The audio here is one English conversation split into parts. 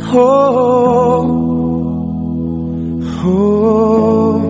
Oh, oh.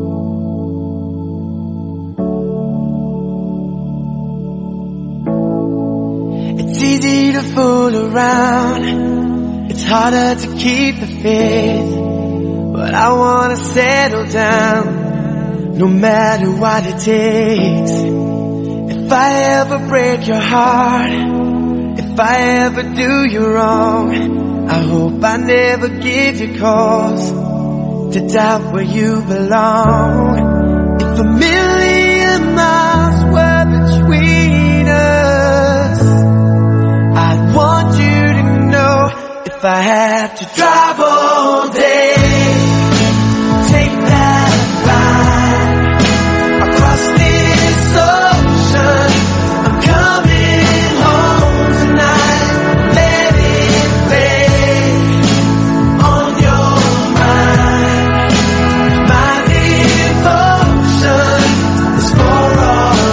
It's easy to fool around, it's harder to keep the faith, but I wanna settle down, no matter what it takes. If I ever break your heart, if I ever do you wrong, I hope I never give you cause to doubt where you belong. If a million miles were between us, I'd want you to know, if I had to drive all day, take that ride across this ocean, I'm coming home tonight. Let it play on your mind. My devotion is for all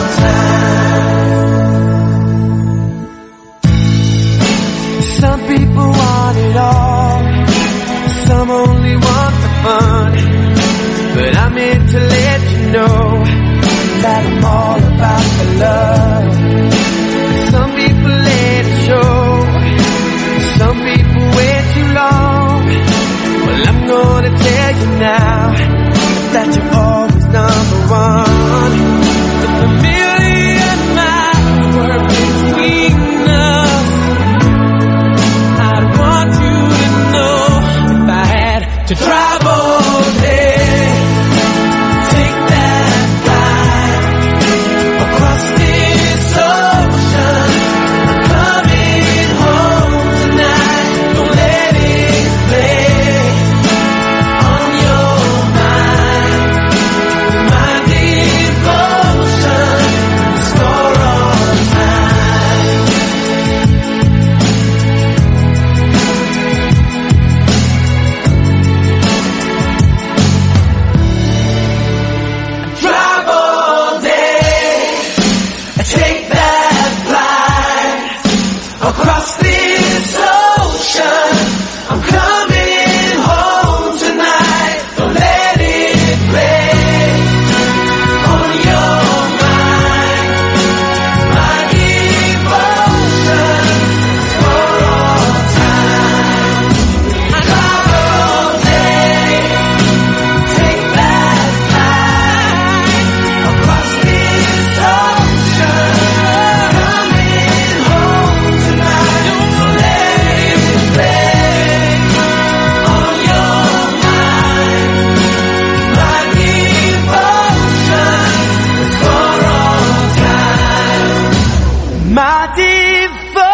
time. Some people want it all, some only want the fun, but I'm here to let you know that I'm all about the love. Some people let it show, some people wait too long. Well, I'm gonna tell you now that you're always number one. If a million miles were between us, I'd want you to know, if I had to drive all day, take that ride across this ocean, I'm coming home tonight. Don't let it play on your mind. My devotion is for all time. Drive all day, take that flight across this ocean, I'm coming home tonight. Don't let it play on your mind. My devotion is for all time. Drive all day, take that flight across this ocean, coming home tonight. Don't let it play on your mind. My devotion is for all time. My devotion